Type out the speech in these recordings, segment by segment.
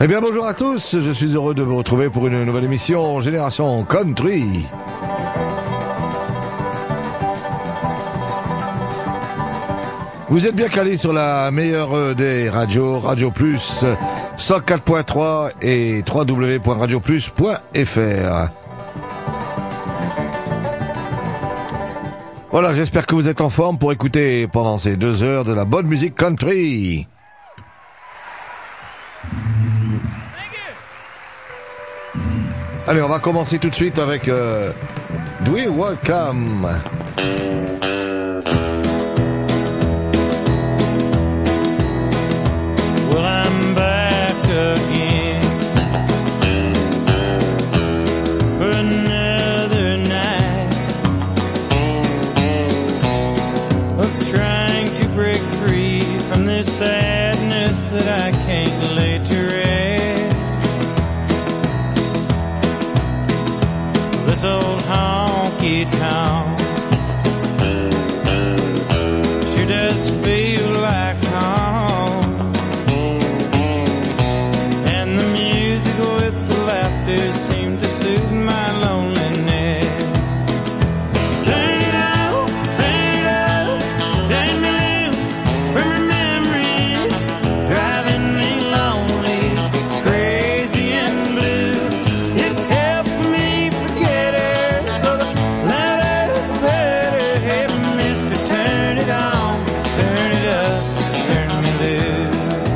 Eh bien bonjour à tous, je suis heureux de vous retrouver pour une nouvelle émission Génération Country. Vous êtes bien calés sur la meilleure des radios, Radio Plus 104.3 et www.radioplus.fr. Voilà, j'espère que vous êtes en forme pour écouter pendant ces 2 heures de la bonne musique country. Allez, on va commencer tout de suite avec Dwee Welcome. Well, I'm back again for another night of trying to break free from this sadness that I can't lay to rest. This old honky-tonk sure does feel like home, and the music with the laughter seemed to soothe my loneliness. Turn it up, turn me loose from your memories, driving me lonely, crazy and blue. It helps me forget her, so the louder the better. Hey, mister, turn it on, turn it up, turn me loose.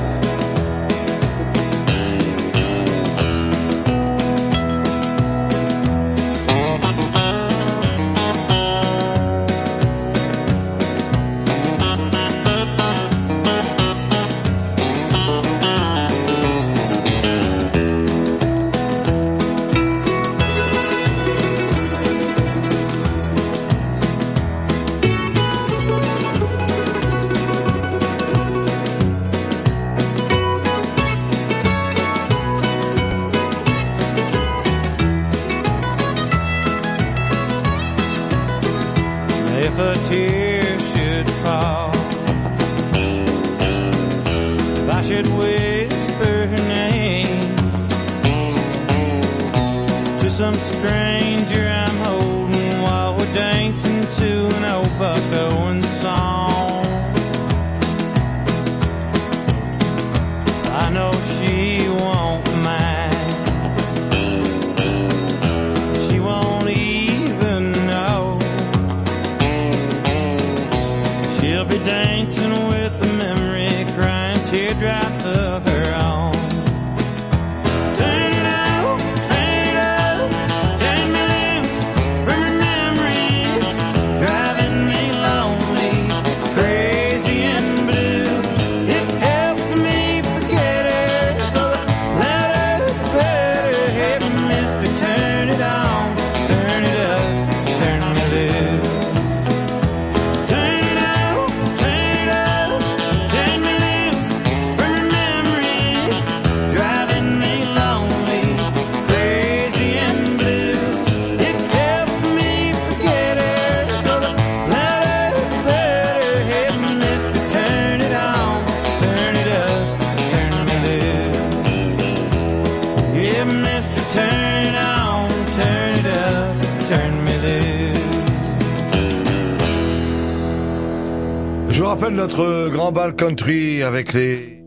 If a tear should fall, if I should whisper her name to some stranger I'm holding while we're dancing to an old Buck Owens song, I know she won't mind. She won't even know. She'll be dancing with the memory, crying teardrops of her own. Turn it up, turn me loose from your memories, driving me lonely, crazy and blue. It helps me forget her, so the louder the better. Hey, mister, turn it on, turn it up, turn me loose. Turn it up, turn me loose from your memories, driving me lonely, crazy and blue. It helps me forget her, so the louder the better. Hey, mister, turn it on, turn it up, turn me loose. Yeah, mister, turn it on, turn it up, turn me loose. Je vous rappelle notre grand bal country avec les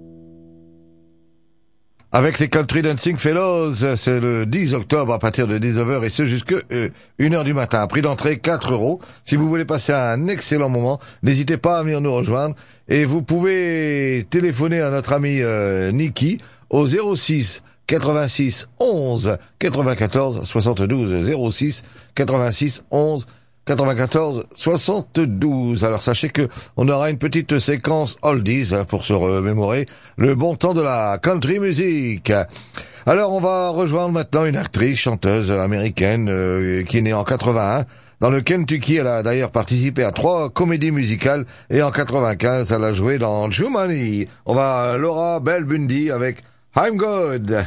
Country Dancing Fellows, c'est le 10 octobre à partir de 19h et ce jusque 1h du matin. Prix d'entrée 4 €. Si vous voulez passer un excellent moment, n'hésitez pas à venir nous rejoindre et vous pouvez téléphoner à notre ami Niki au 06 86 11 94 72 06 86 11 94 72. Alors sachez que on aura une petite séquence oldies pour se remémorer le bon temps de la country music. Alors on va rejoindre maintenant une actrice, chanteuse américaine qui est née en 81 dans le Kentucky. Elle a d'ailleurs participé à 3 comédies musicales et en 95 elle a joué dans Jumanji. On va Laura Bell Bundy avec I'm Good.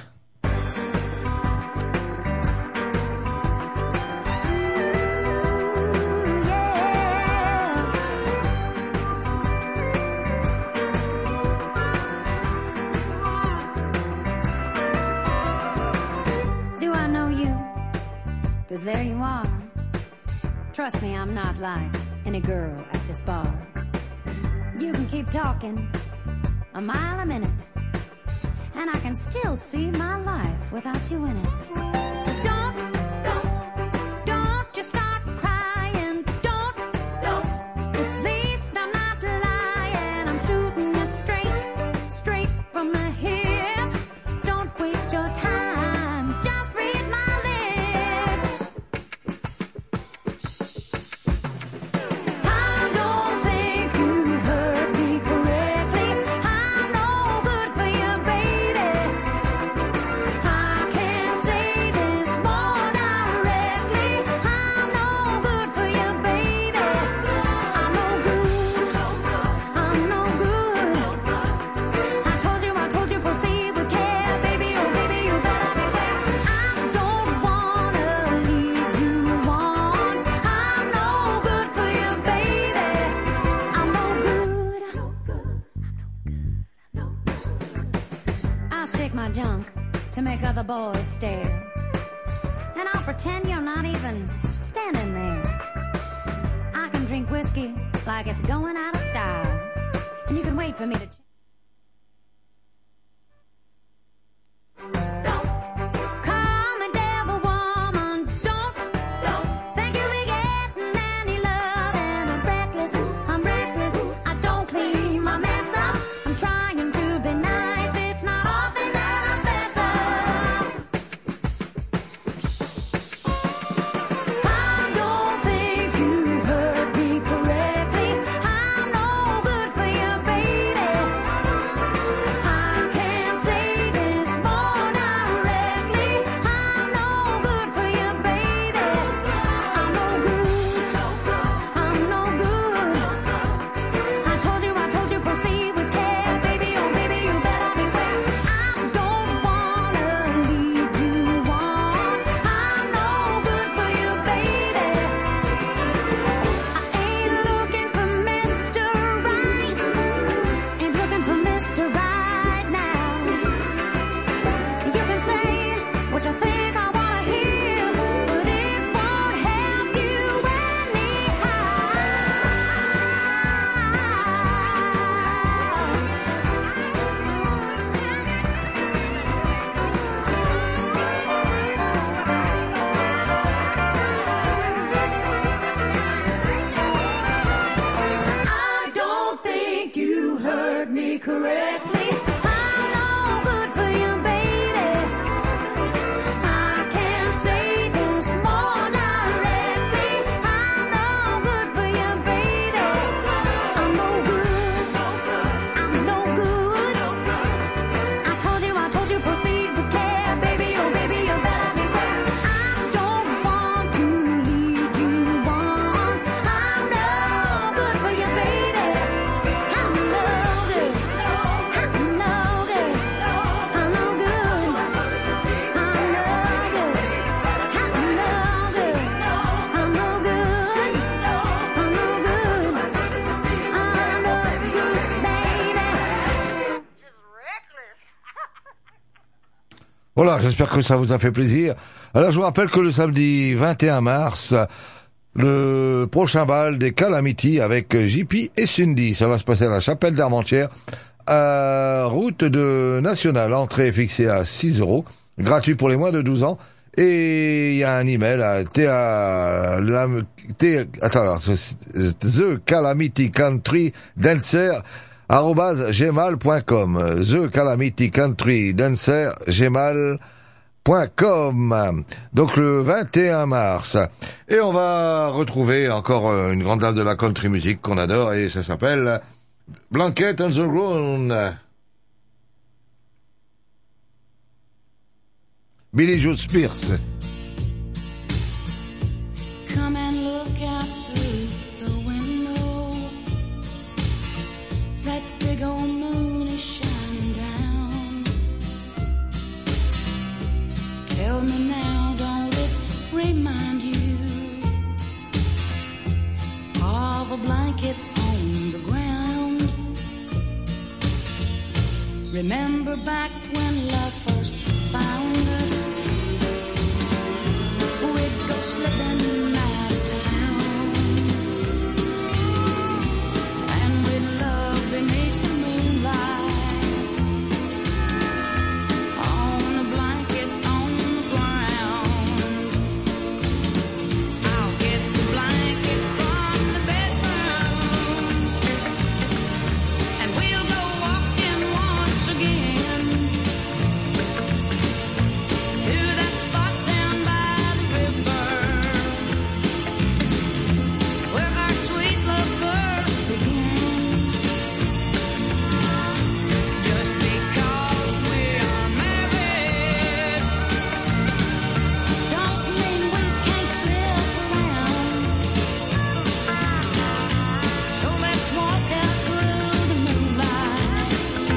'cause there you are. Trust me, I'm not like any girl at this bar. You can keep talking a mile a minute, and I can still see my life without you in it. So don't you start crying. Don't. At least I'm not lying. I'm shooting you straight from the hip. Don't waste your time. Just read my lips. I don't think you heard me correctly. I'm no good for you, baby. I can't say this more directly. I'm no good for you, baby. I'm no good. I'm no good. I told you, proceed with care, baby. Oh, baby, you better beware. I don't wanna lead you on. I'm no good for you, baby. I'm no good. I'll shake my junk to make other boys stare, and I'll pretend you're not even standing there. I can drink whiskey like it's going out of style, and you can wait for me to call me devil woman. Don't think you'll be getting any love, and I'm reckless, I'm restless, I don't clean my mess up. I'm trying to be nice, it's not often that I fess up. I don't think you heard me correctly. I'm no good for you, baby. I can't say this more directly. I'm no good for you, baby. I'm no good. I'm no good. I told you, proceed with care, baby. Oh, baby, you better beware. I don't wanna lead you on. I'm no good for you, baby. I ain't looking for Mr. Right. Ain't looking for Mr. Right now. You can say what you think I wanna hear, but it won't help you I don't think you heard me correctly. I'm no good for you, baby. I can't say this more directly. I'm no good for you, baby. I'm no good. I'm no good. I told you, proceed with care, baby. Oh, baby, you better beware. I don't want to lead you on. I'm no good for you, baby. I'm no good. I'm no good. I'm no good. I'm no good. I'm no good. I'm no good. I'm no good. I'm no good, baby. Voilà, j'espère que ça vous a fait plaisir. Alors, je vous rappelle que le samedi 21 mars, le prochain bal des Calamity avec JP et Cindy, ça va se passer à la Chapelle d'Armentières, route de Nationale. Entrée est fixée à 6 €, gratuit pour les moins de 12 ans. Et il y a un email à The Calamity Country Dancer @gmail.com. The Calamity Country Dancer gmail.com. Donc le 21 mars. Et on va retrouver encore une grande dame de la country music qu'on adore, et ça s'appelle Blanket on the Ground. Billy Joe Spears. Come and look out through the window. That big old moon is shining down. Tell me now, don't it remind you of a blanket on the ground? Remember back when love first found us? We'd go slipping out of town, and with love beneath the moonlight, on a blanket on the ground. I'll get the blanket from the bedroom, and we'll go walking once again to that spot down by the river where our sweet love first began. Just because we are married don't mean we can't slip around. So let's walk out through the moonlight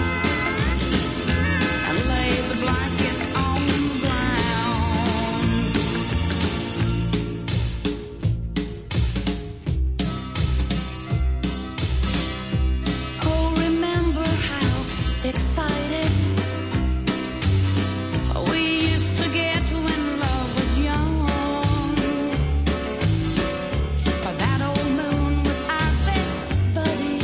and lay the blanket on the ground. Oh, remember how excited we used to get when love was young. That old moon was our best buddy.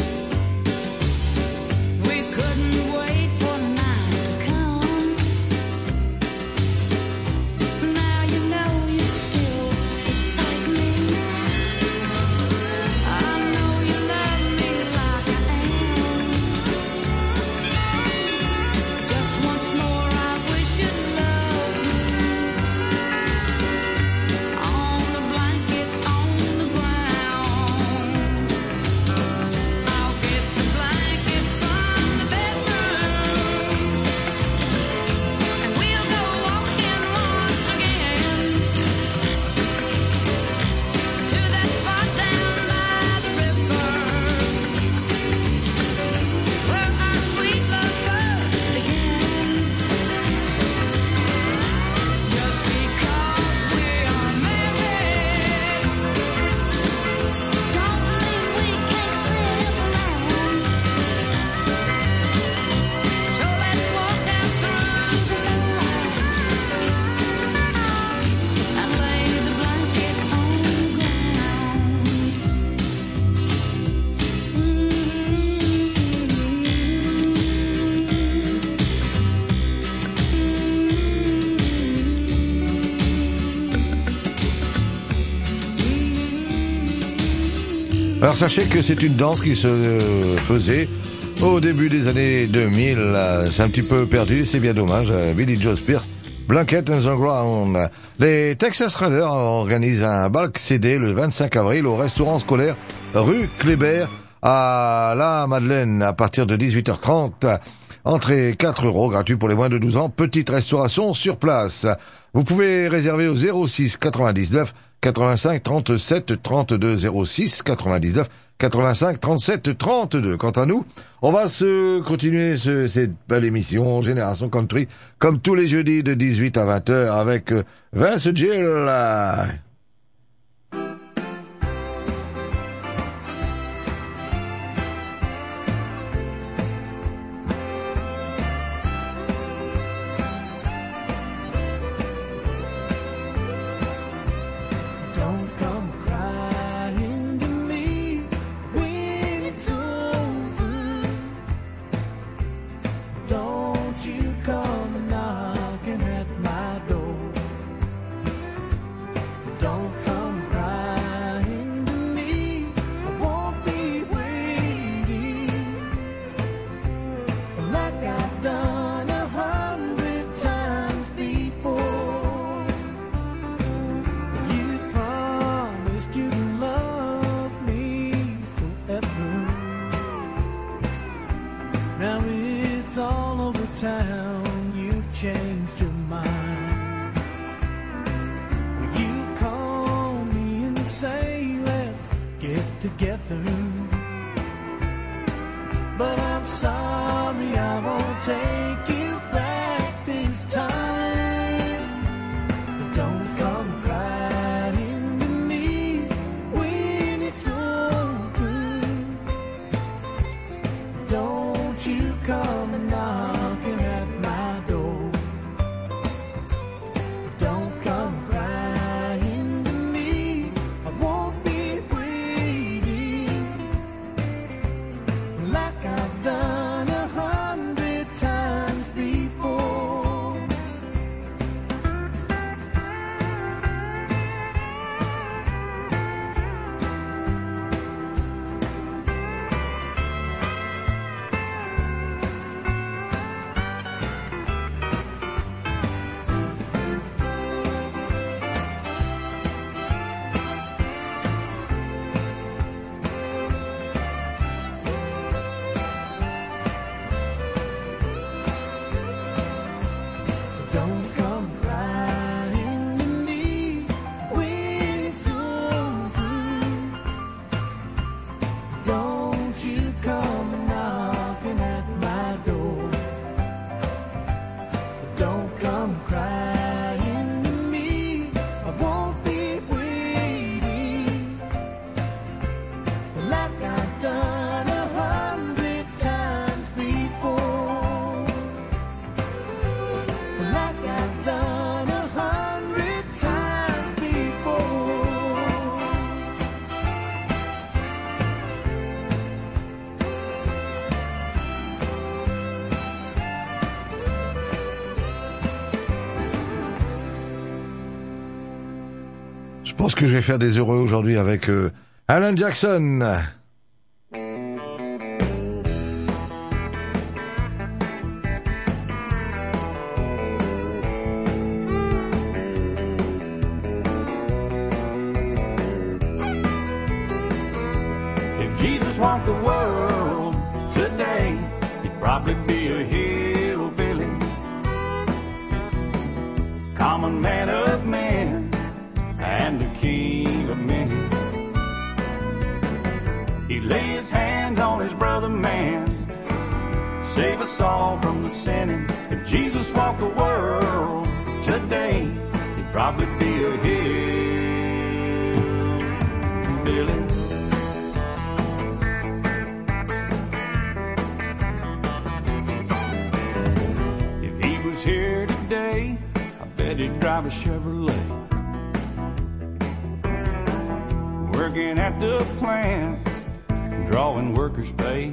We couldn't wait for night to come. Now you know you still excite me. I know you love me like I am. Just once more I wish you'd love me. On the blanket on the ground, I'll get the blanket from the bedroom, and we'll go walking once again to that spot down by the river where our sweet love first began. Just because we are married don't mean we can't slip around. So let's walk out through the moonlight and lay the blanket on the Alors sachez que c'est une danse qui se faisait au début des années 2000. C'est un petit peu perdu, c'est bien dommage. Billy Joe Spears, Blanket on the Ground. Les Texas Raiders organisent un bulk CD le 25 avril au restaurant scolaire rue Kléber à la Madeleine à partir de 18h30. Entrée 4 €, gratuit pour les moins de 12 ans. Petite restauration sur place. Vous pouvez réserver au 06 99 85 37 32 06 99 85 37 32. Quant à nous, on va se continuer cette belle émission Génération Country comme tous les jeudis de 18 à 20h avec Vince Gill. Don't come crying to me when it's over. Don't you come knocking at my door. Don't come crying to me, I won't be waiting like I've done 100 times before. You promised you'd love me forever. Now it's all over town, you've changed your mind. You call me and say let's get together, but I'm sorry I won't take you back this time. Don't come crying to me when it's over. Don't you come and knocking at my door. Don't come crying pense que je vais faire des heureux aujourd'hui avec Alan Jackson. If Jesus walked the world today, he'd probably be a hillbilly, common man of men, and the king of many. He'd lay his hands on his brother man, save us all from the sinning. If Jesus walked the world today, he'd probably be a hillbilly. If he was here today, I bet he'd drive a Chevrolet, working at the plant, drawing workers' pay.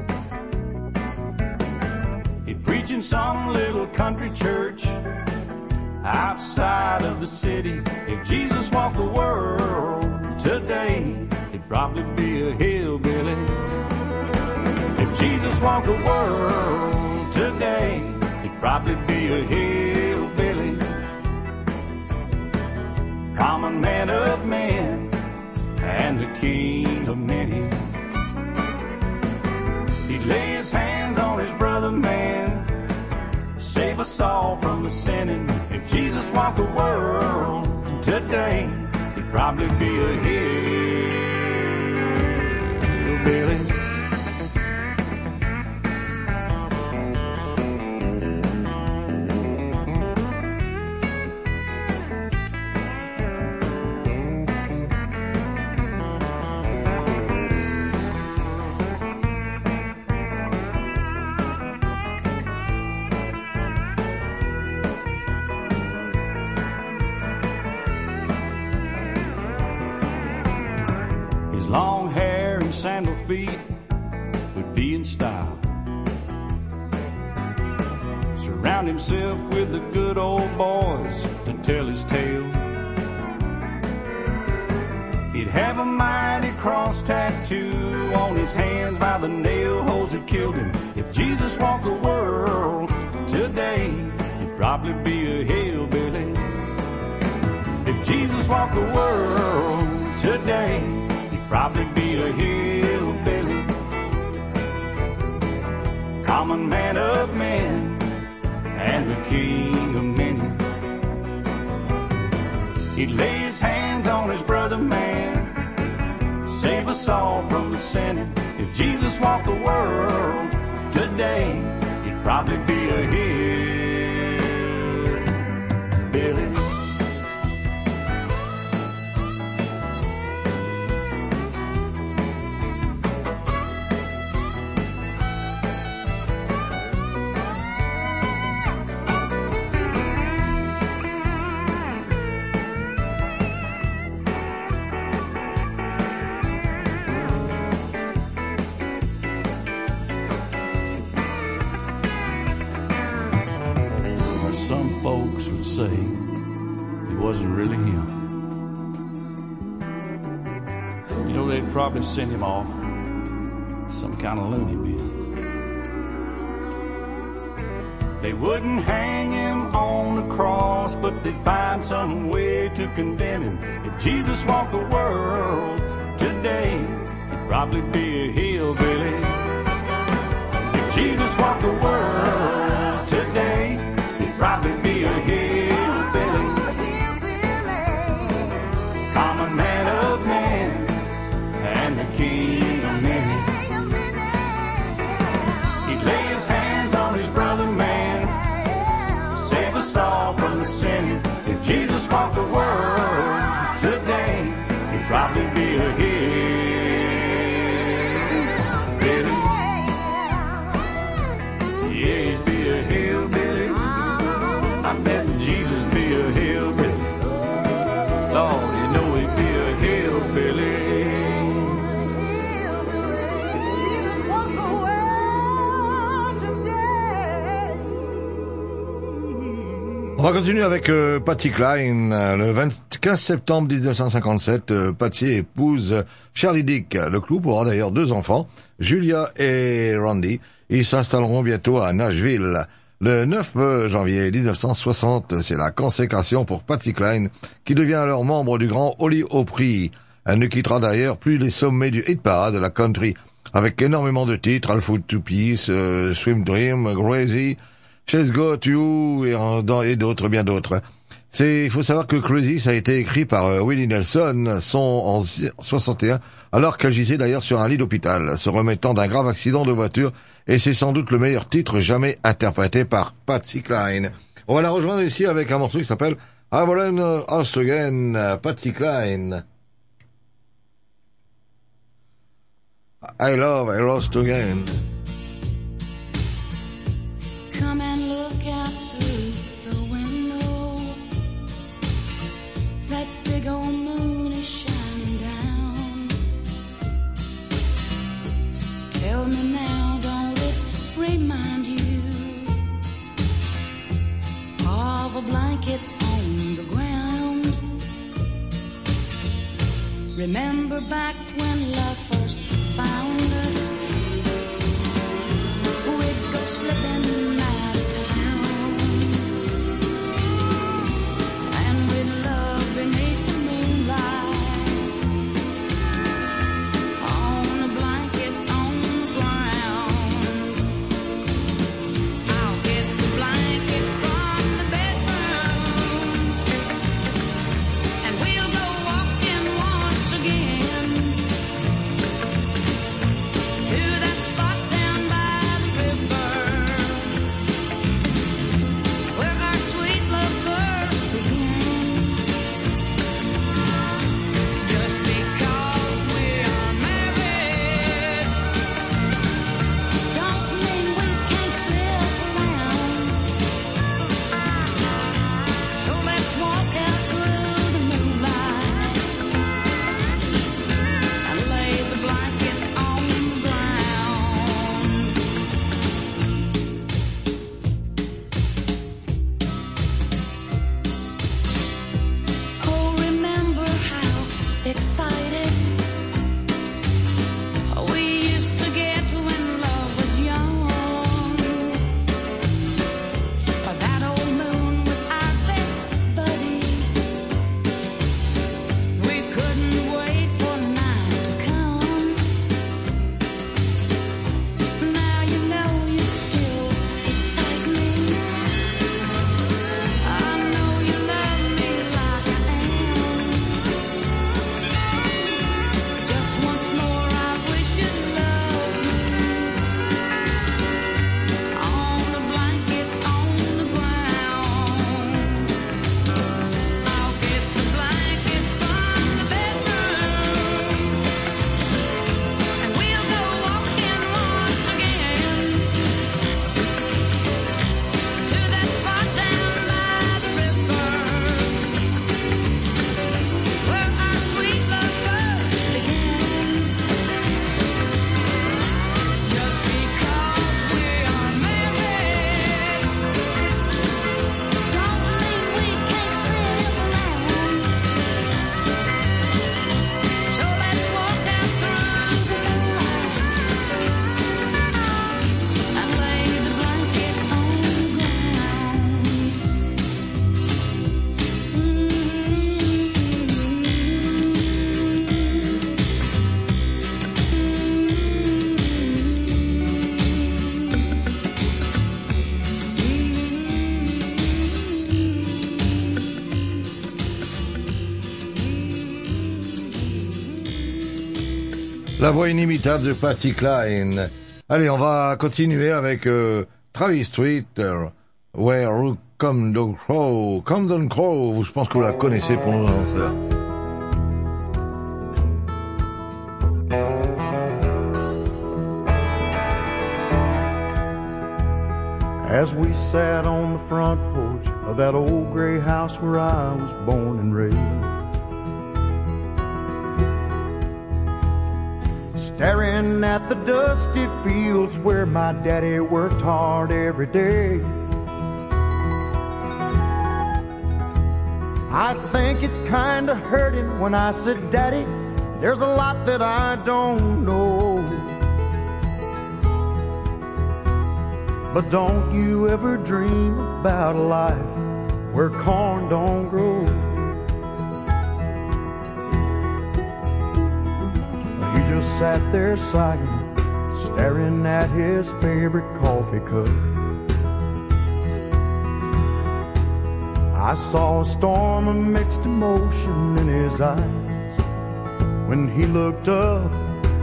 He'd preach in some little country church outside of the city. If Jesus walked the world today, he'd probably be a hillbilly. If Jesus walked the world today, he'd probably be a hillbilly, common man of men, and the king of many. He'd lay his hands on his brother man, save us all from the sinning. If Jesus walked the world today, he'd probably be a hillbilly. His long hair and sandal feet would be in style. Surround himself with the good old boys to tell his tale. He'd have a mighty cross tattoo on his hands by the nail holes that killed him. If Jesus walked the world today, he'd probably be a hillbilly. If Jesus walked the world today, probably be a hillbilly, common man of men, and the king of many. He'd lay his hands on his brother man, save us all from the sinning. If Jesus walked the world today, he'd probably be a hillbilly. Some folks would say it wasn't really him. You know, they'd probably send him off some kind of loony bin. They wouldn't hang him on the cross, but they'd find some way to condemn him. If Jesus walked the world today, he'd probably be a hillbilly. If Jesus walked the world today, probably be a hillbilly, common man of men, and the king of many. He'd lay his hands on his brother man, save us all from the sin. If Jesus walked the world today, he'd probably be a hillbilly. Yeah, he'd be a hillbilly. I bet Jesus be a hillbilly. Lord, you know he'd be a hillbilly. Jesus walked the world today. On va continuer avec Patsy Cline. Le 15 septembre 1957, Patsy épouse Charlie Dick. Le couple aura d'ailleurs 2 enfants, Julia et Randy. Ils s'installeront bientôt à Nashville. Le 9 janvier 1960, c'est la consécration pour Patsy Cline, qui devient alors membre du Grand Ole Opry. Elle ne quittera d'ailleurs plus les sommets du hit parade de la country, avec énormément de titres, All Foot to Peace, Swim Dream, Crazy, She's Got You et d'autres, bien d'autres. Il faut savoir que Crazy, ça a été écrit par Willie Nelson, en 61, alors qu'elle gisait d'ailleurs sur un lit d'hôpital, se remettant d'un grave accident de voiture, et c'est sans doute le meilleur titre jamais interprété par Patsy Cline. On va la rejoindre ici avec un morceau qui s'appelle I Wanna Lost Again, Patsy Cline. I lost again. Come and look out through the window. That big old moon is shining down. Tell me now, don't it remind you of a blanket on the ground? Remember back when love first found us? We'd go slipping out of town, and we'd love beneath the moonlight, on a blanket on the ground. I'll get the blanket from the bedroom, and we'll go walking once again to that spot down by the river, where our sweet love first began. Just because we are married don't mean we can't slip around. So let's walk out through the moonlight and lay the blanket on the ground. Oh, remember how excited we used to get when love was young. But that old moon was our best buddy. We couldn't wait for night to come. Now you know you still excite me. I know you love me like I am. Just once more I wish you'd love me on the blanket on the ground. I'll get the blanket from the bedroom, and we'll go walking once again to that spot down by the river, where our sweet love first began. Just because we are married don't mean we can't slip around. So let's walk out through the moonlight and lay the blanket on the ground. La voix inimitable de Patsy Cline. Allez, on va continuer avec Travis Street, Where Camden Crow. Camden Crow, je pense que vous la connaissez pour nos ancêtres. As we sat on the front porch of that old gray house where I was born and raised, staring at the dusty fields where my daddy worked hard every day, I think it kinda hurt him when I said, Daddy, there's a lot that I don't know. But don't you ever dream about a life where corn don't grow. He just sat there sighing, staring at his favorite coffee cup. I saw a storm of mixed emotion in his eyes when he looked up.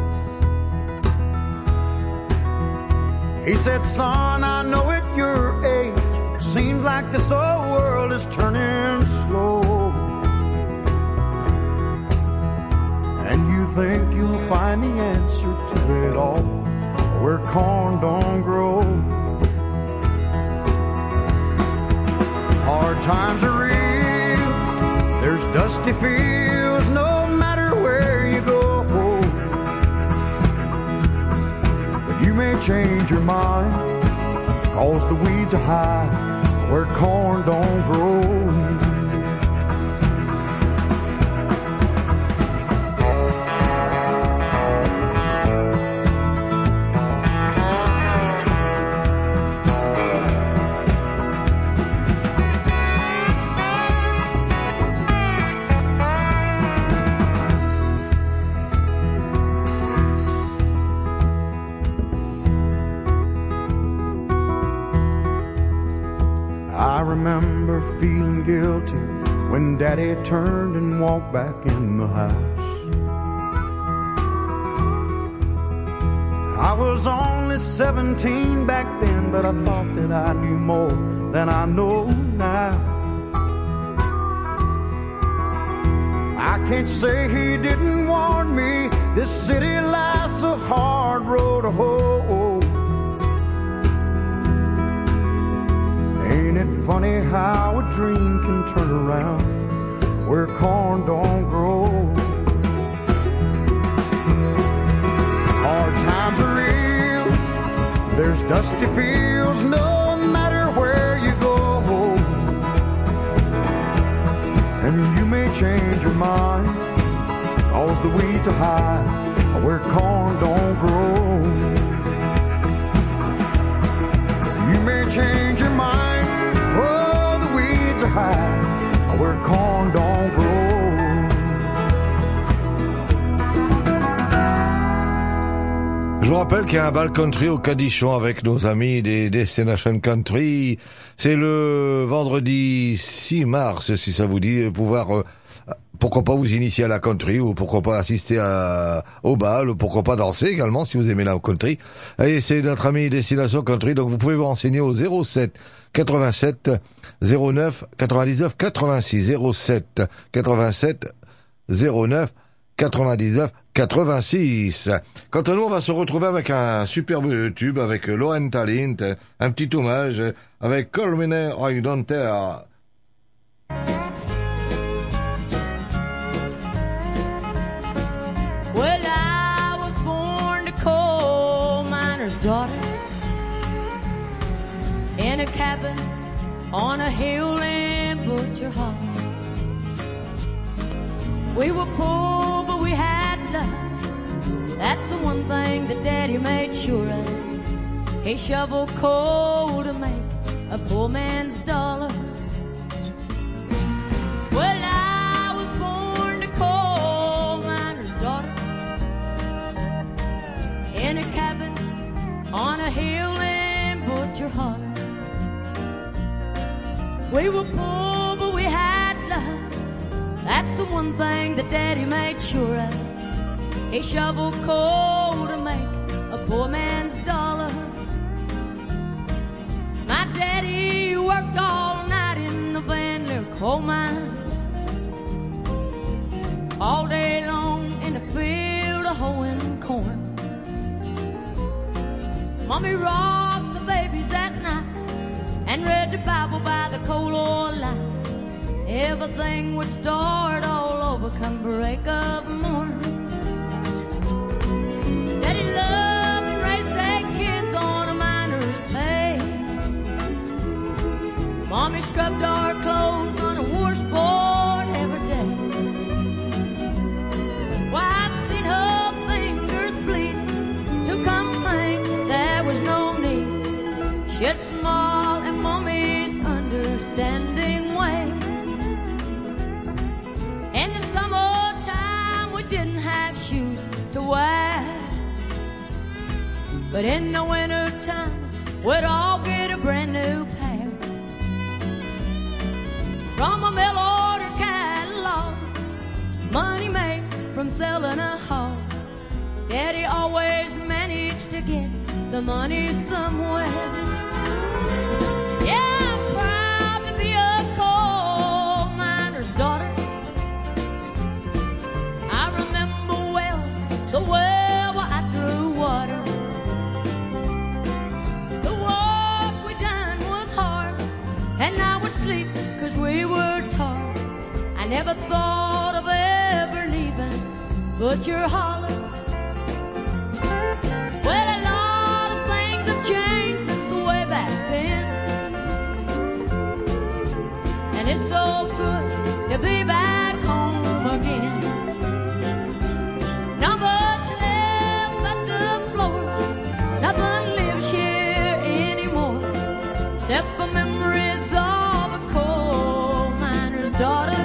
He said, son, I know at your age, seems like this whole world is turning slow. And you think you'll find the answer to it all where corn don't grow. Hard times are real, there's dusty fields no matter where you go. But you may change your mind, cause the weeds are high where corn don't grow. I remember feeling guilty when Daddy turned and walked back in the house. I was only 17 back then, but I thought that I knew more than I know now. I can't say he didn't warn me, this city life's a hard road to hoe. Ain't it funny how a dream can turn around where corn don't grow? Hard times are real, there's dusty fields no matter where you go. And you may change your mind, cause the weeds are high where corn don't grow. You may change your mind, oh, the weeds are high where corn don't grow. Je vous rappelle qu'il y a un bal country au Cadichon avec nos amis des Destination Country. C'est le vendredi 6 mars, si ça vous dit, pouvoir, pourquoi pas vous initier à la country, ou pourquoi pas assister au bal, ou pourquoi pas danser également, si vous aimez la country. Et c'est notre ami Destination Country, donc vous pouvez vous renseigner au 07 87 09 99 86, 07 87 09 99 86. Quant à nous, on va se retrouver avec un superbe tube avec Loren Talent, un petit hommage avec Call Me Now I Don't Care. Well, I was born a coal miner's daughter in a cabin on a hill in Butcher Hall. We were poor, but we had love. That's the one thing that Daddy made sure of. He shoveled coal to make a poor man's dollar. Well, I was born a coal miner's daughter in a cabin on a hill in Butcher Hall. We were poor, but we had love. That's the one thing that Daddy made sure of. He shoveled coal to make a poor man's dollar. My daddy worked all night in the Van Leer coal mines, all day long in the field of hoeing corn. Mommy rocked the babies at night and read the Bible by the coal oil light. Everything would start all over come break of morn. Daddy loved and raised their kids on a miner's pay. Mommy scrubbed our clothes on a washboard But in the winter time, we'd all get a brand new pair from a mail order catalog. Money made from selling a hog. Daddy always managed to get the money somewhere. Yeah, I'm proud to be a coal miner's daughter. I remember well the well where I drew water. The work we done was hard, and I would sleep 'cause we were tired. I never thought of ever leaving Butcher Hollow. Well, a lot of things have changed since way back then, and it's so good to be back home again. Not much left but the floors, nothing lives here anymore, except for memories of a coal miner's daughter.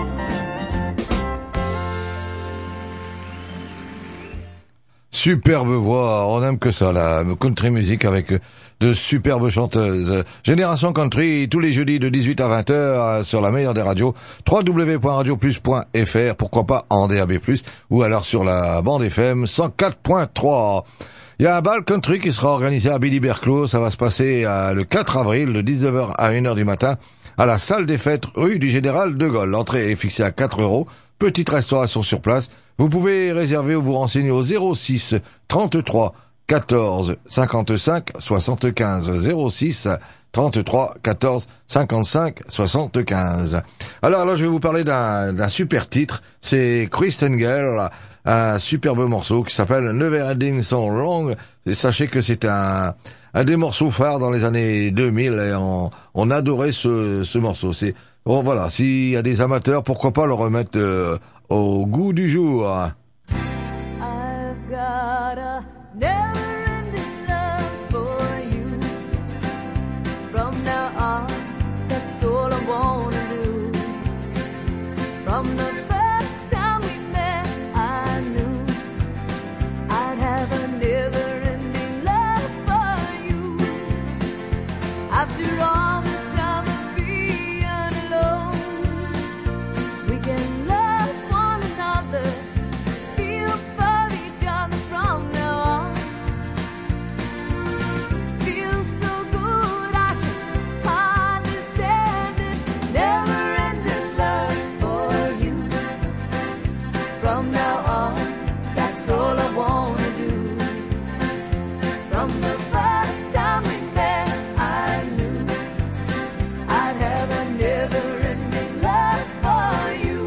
Superbe voix, on aime que ça, la country music avec de superbes chanteuses. Génération Country, tous les jeudis de 18 à 20h sur la meilleure des radios, www.radioplus.fr, pourquoi pas en DAB+, ou alors sur la bande FM 104.3. Il y a un bal country qui sera organisé à Billy Berclos, ça va se passer le 4 avril de 19h à 1h du matin à la salle des fêtes rue du Général de Gaulle. L'entrée est fixée à 4 €, petite restauration sur place. Vous pouvez réserver ou vous renseigner au 06 33 14 55 75 06 33 14 55 75. Alors là, je vais vous parler d'un super titre. C'est Kristen Gale, un superbe morceau qui s'appelle Never Ending So Long. Et sachez que c'est un des morceaux phares dans les années 2000 et on adorait ce morceau. C'est bon, voilà. S'il y a des amateurs, pourquoi pas le remettre au goût du jour. I've got a never-ending love for you. From now on, that's all I wanna do. From the first time we met, I knew I'd have a never-ending love for you. After all this time of being alone, we can love one another, feel for each other from now on. Feels so good I can hardly stand it. Never-ending love for you. From now on, that's all I wanna do. From the first time we met, I knew I'd have a never-ending love for you.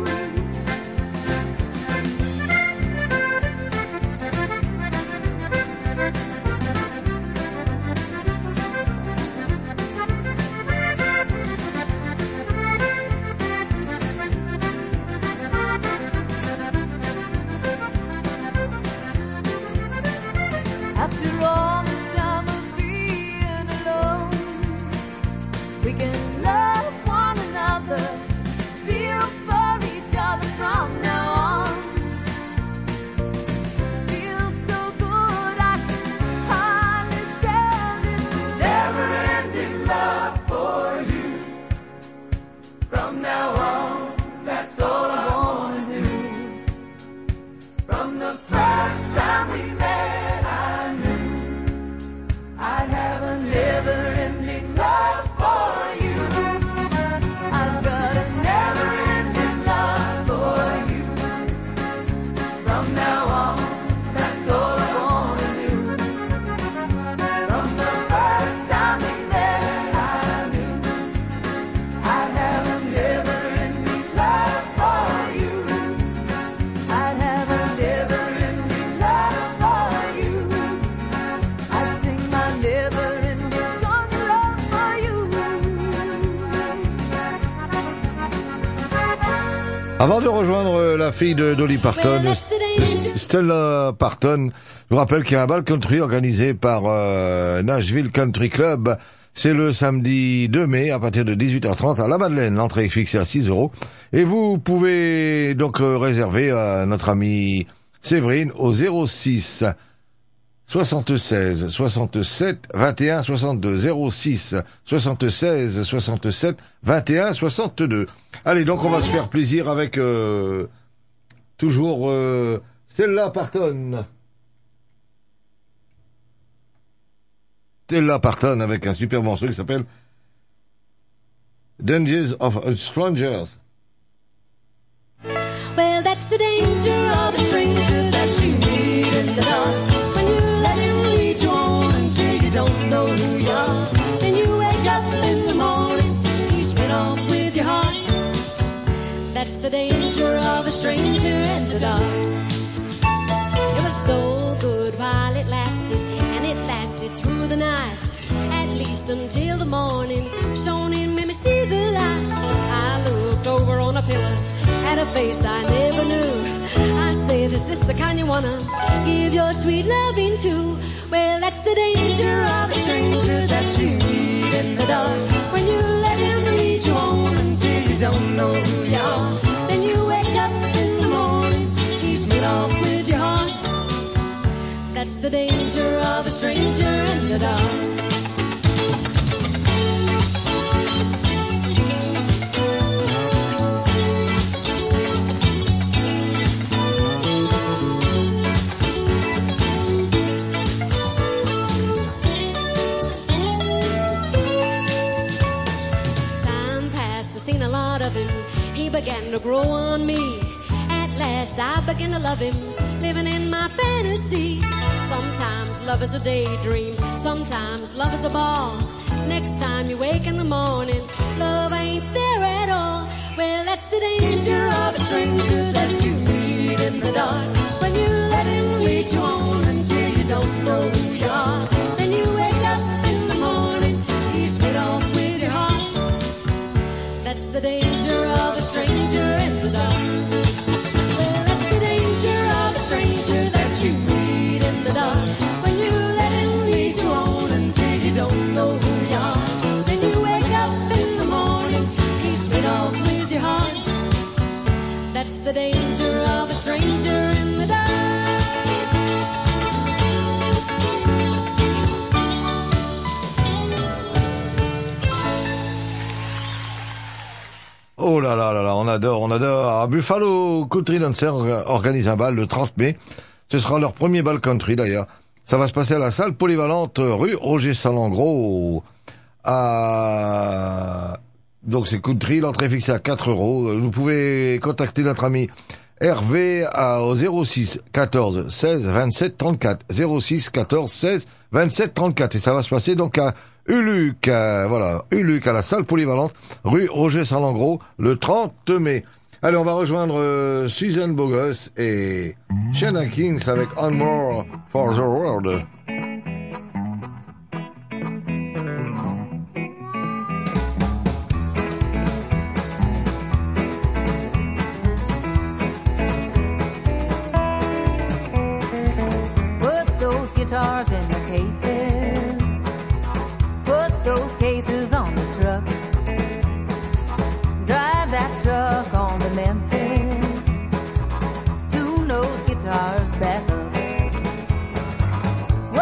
After all this time of being alone, we can love one another, feel for each other from now on. Feels so good I can hardly stand it. Never-ending love for you. From now on, that's all I wanna do. From the first time we met, I knew I'd have a never-ending love for you. I've got a never-ending love for you. From now on, that's all I wanna do. From the first time we met, I knew I'd have a never-ending love for you. I'd have a never-ending love for you. I'd sing my never-ending song of love for you. Avant de rejoindre la fille de Dolly Parton, Stella Parton, je vous rappelle qu'il y a un bal country organisé par Nashville Country Club. C'est le samedi 2 mai à partir de 18h30 à La Madeleine. L'entrée est fixée à 6 €. Et vous pouvez donc réserver à notre amie Séverine au 06 76 67 21 62 06 76 67 21 62. Allez, donc on va se faire plaisir avec toujours Stella Parton. Stella Parton avec un super morceau qui s'appelle Dangers of Strangers. Well, that's the danger of a stranger that you meet in the dark. When you let him lead you on until you don't know who you are. Then you wake up in the morning, he's split off with your heart. That's the danger of a stranger in the dark. It was so good while it lasted, and it lasted through the night. At least until the morning, shone in, made me see the light. I looked over on a pillar at a face I never knew. I said, is this the kind you wanna give your sweet loving to? Well, that's the danger of a stranger that you meet in the dark. When you let him lead you on until you don't know who you are. Then you wake up in the morning, he's made off with your heart. That's the danger of a stranger in the dark. Seen a lot of him, he began to grow on me. At last I began to love him, living in my fantasy. Sometimes love is a daydream, sometimes love is a ball. Next time you wake in the morning, love ain't there at all. Well, that's the danger of a stranger that you meet in the dark. When you let him lead you on until you don't know who you are. Then you wake up in the morning, he's made off with your heart. That's the danger of a stranger in the dark. Well, that's the danger of a stranger that you meet in the dark. When you let him lead you on until you don't know who you are. Then you wake up in the morning, he's made off with your heart. That's the danger of a stranger in the dark. Oh là là là là, on adore, on adore. Buffalo Country Dancer organise un bal le 30 mai. Ce sera leur premier bal country d'ailleurs. Ça va se passer à la salle polyvalente rue Roger Salengro. Donc c'est country, l'entrée fixée à 4 €. Vous pouvez contacter notre ami Hervé au 06 14 16 27 34. 06 14 16 27 34. Et ça va se passer donc à Uluc, Uluc à la salle polyvalente, rue Roger Salengro, le 30 mai. Allez, on va rejoindre Susan Bogus et Shana Kings avec On More for the World. Put those guitars in the cases. Put those cases on the truck. Drive that truck on to Memphis. Tune those guitars back up.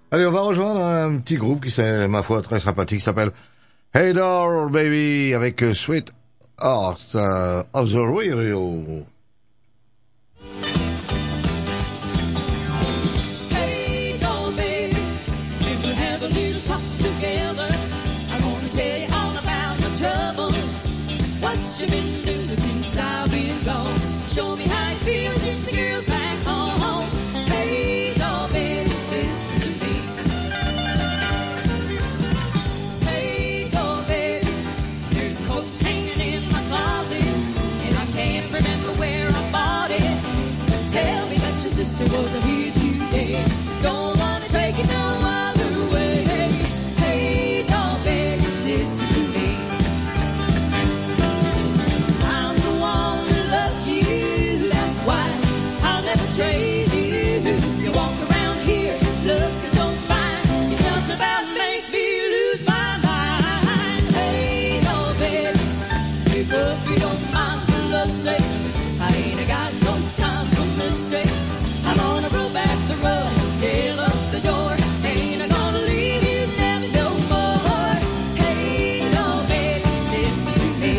Allez, on va rejoindre un petit groupe qui, c'est, ma foi, très sympathique, qui s'appelle Hey Doll Baby, avec Sweet Hearts of the Radio. Hey, doll baby, if we have a little talk together, I'm gonna tell you all about the trouble. What you been doing since I've been gone? Show me how it feels since the girl's back home. Hey, doll baby, listen to me. Hey, doll baby, there's a coat hanging in my closet, and I can't remember where I bought it. Tell me that your sister wasn't here today. Don't wanna take it no other way. Hey, doll baby, listen to me. I'm the one that loves you. That's why I'll never trade you. You walk around here looking so fine. You're something about to make me lose my mind. Hey, doll baby, pick up if you don't mind for love's sake. I ain't got no time for mistakes. I'm gonna go back the road, nail up the door. Ain't I gonna leave you never no more. Hey, doll baby, listen to me.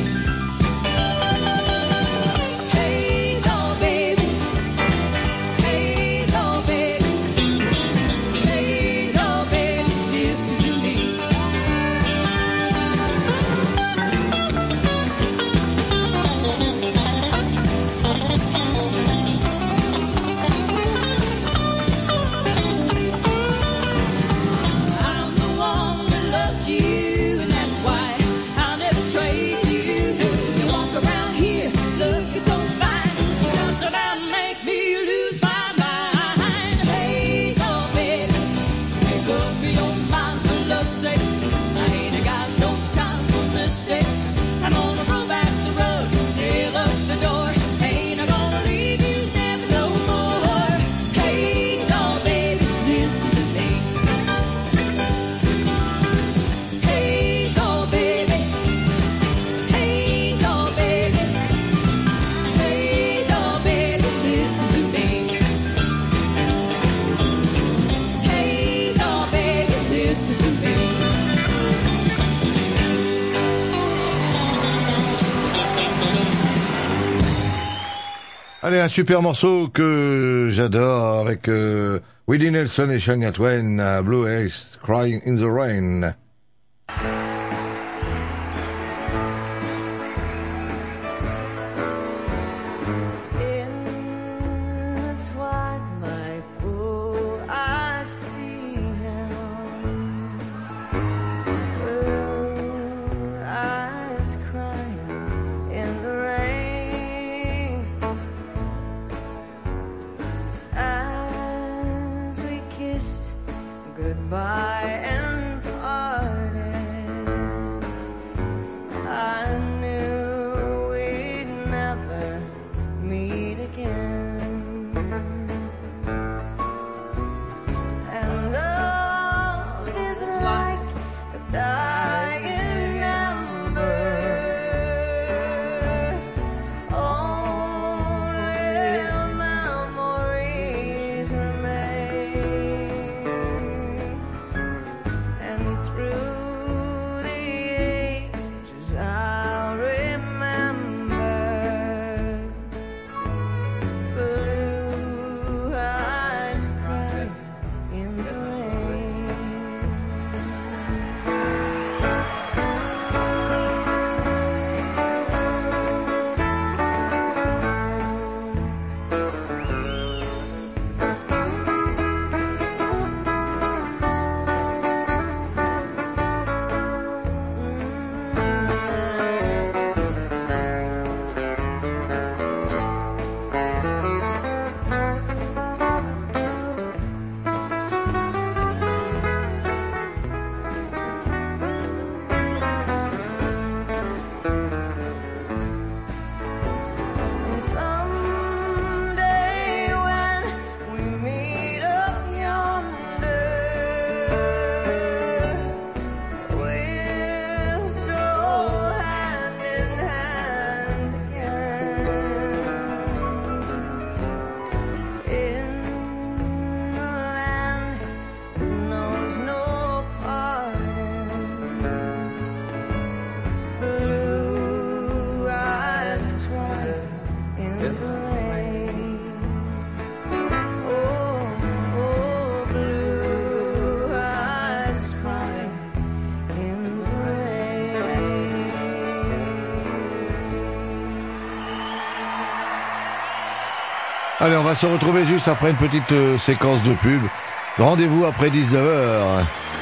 Hey, doll baby. Hey, doll baby. Hey, doll baby, listen to me. I'm the one that loves you, and that's why I'll never trade you. You walk around here looking so fine. You just about make me lose my mind. Hey, doll baby, pick up if you don't mind for love's sake. I ain't got no time for mistakes. I'm gonna roll back the road, nail up the door. Ain't I gonna leave you never no more. Hey, doll baby, listen to me. Hey, doll baby. Hey, doll baby. Hey, doll baby, listen to me. Hey, doll baby, listen to me. Allez, un super morceau que j'adore avec Willie Nelson et Shania Twain, Blue Eyes Crying in the Rain. In the twilight pool, I see him. Blue eyes crying in the rain. As we kissed goodbye and parted, I knew we'd never meet again. And love is like a dying ember. Only memories remain. Allez, on va se retrouver juste après une petite séquence de pub. Rendez-vous après 19h.